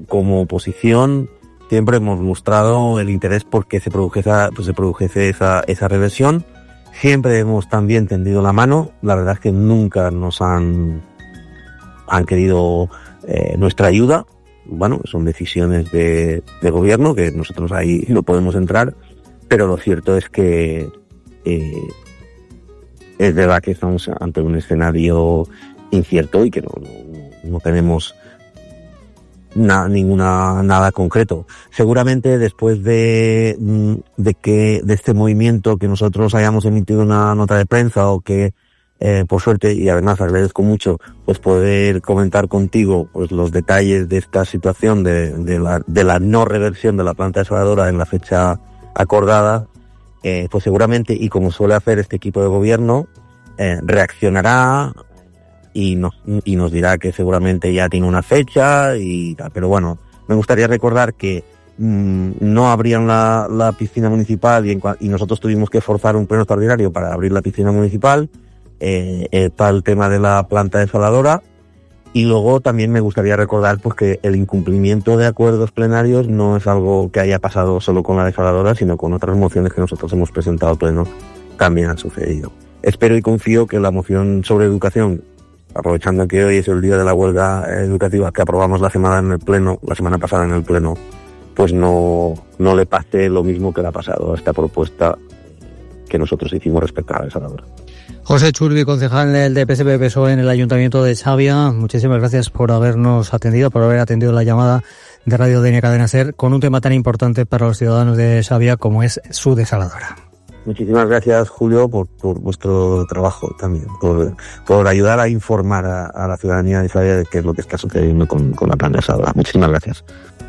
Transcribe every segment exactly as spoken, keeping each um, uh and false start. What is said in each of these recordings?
como oposición siempre hemos mostrado el interés porque se produjese, pues se produjese esa, esa reversión. Siempre hemos también tendido la mano. La verdad es que nunca nos han, han querido eh, nuestra ayuda. Bueno, son decisiones de, de gobierno que nosotros ahí no podemos entrar, pero lo cierto es que eh, es verdad que estamos ante un escenario incierto y que no, no, no tenemos na, ninguna nada concreto. Seguramente después de, de que de este movimiento que nosotros hayamos emitido una nota de prensa o que Eh, por suerte, y además agradezco mucho pues poder comentar contigo pues los detalles de esta situación de, de la de la no reversión de la planta desaladora en la fecha acordada, eh, pues seguramente, y como suele hacer este equipo de gobierno, eh, reaccionará y nos y nos dirá que seguramente ya tiene una fecha y tal. Pero bueno, me gustaría recordar que mmm, no abrían la, la piscina municipal y, en, y nosotros tuvimos que forzar un pleno extraordinario para abrir la piscina municipal. Eh, está el tema de la planta desaladora, y luego también me gustaría recordar pues que el incumplimiento de acuerdos plenarios no es algo que haya pasado solo con la desaladora, sino con otras mociones que nosotros hemos presentado al pleno también han sucedido. Espero y confío que la moción sobre educación, aprovechando que hoy es el día de la huelga educativa que aprobamos la semana en el pleno, la semana pasada en el pleno, pues no, no le pase lo mismo que le ha pasado a esta propuesta que nosotros hicimos respecto a la desaladora. José Churbi, concejal del P S P P S O E en el Ayuntamiento de Xàbia, muchísimas gracias por habernos atendido, por haber atendido la llamada de Radio Denia Cadena Ser con un tema tan importante para los ciudadanos de Xàbia como es su desaladora. Muchísimas gracias, Julio, por, por vuestro trabajo también, por, por ayudar a informar a, a la ciudadanía de Xàbia de qué es lo que está sucediendo con, con la planta desaladora. Muchísimas gracias.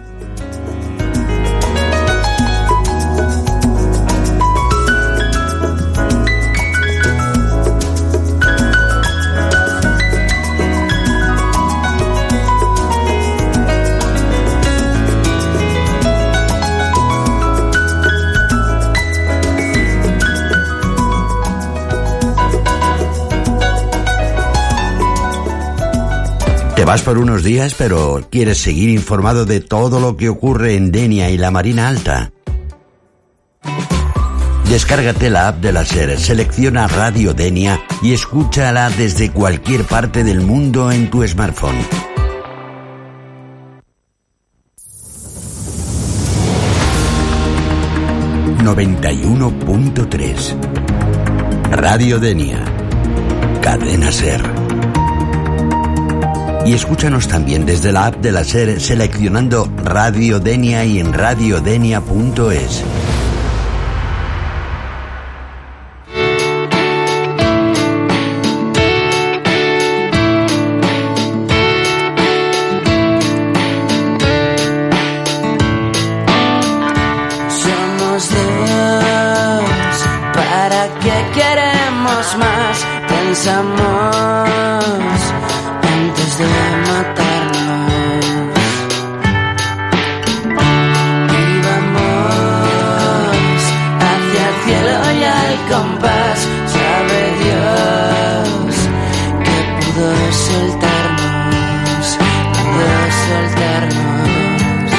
Te vas por unos días, pero ¿quieres seguir informado de todo lo que ocurre en Denia y la Marina Alta? Descárgate la app de la SER, selecciona Radio Denia y escúchala desde cualquier parte del mundo en tu smartphone. noventa y uno punto tres Radio Denia, Cadena SER. Y escúchanos también desde la app de la SER seleccionando Radio Denia y en radio denia punto es. Somos dos, ¿para qué queremos más? Pensamos de matarnos y vamos hacia el cielo y al compás. Sabe Dios que pudo soltarnos, pudo soltarnos.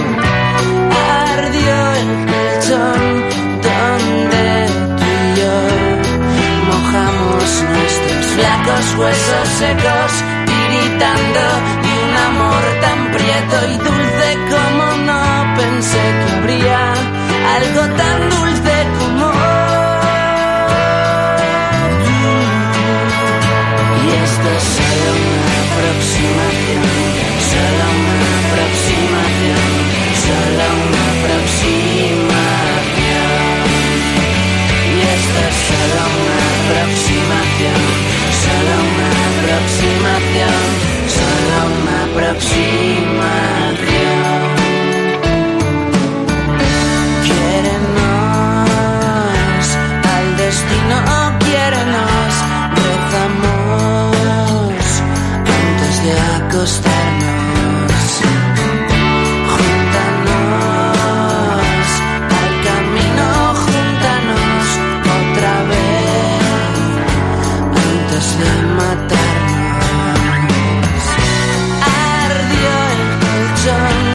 Ardió el colchón donde tú y yo mojamos nuestros flacos huesos secos, y un amor tan prieto y dulce como no pensé que habría algo tan dulce.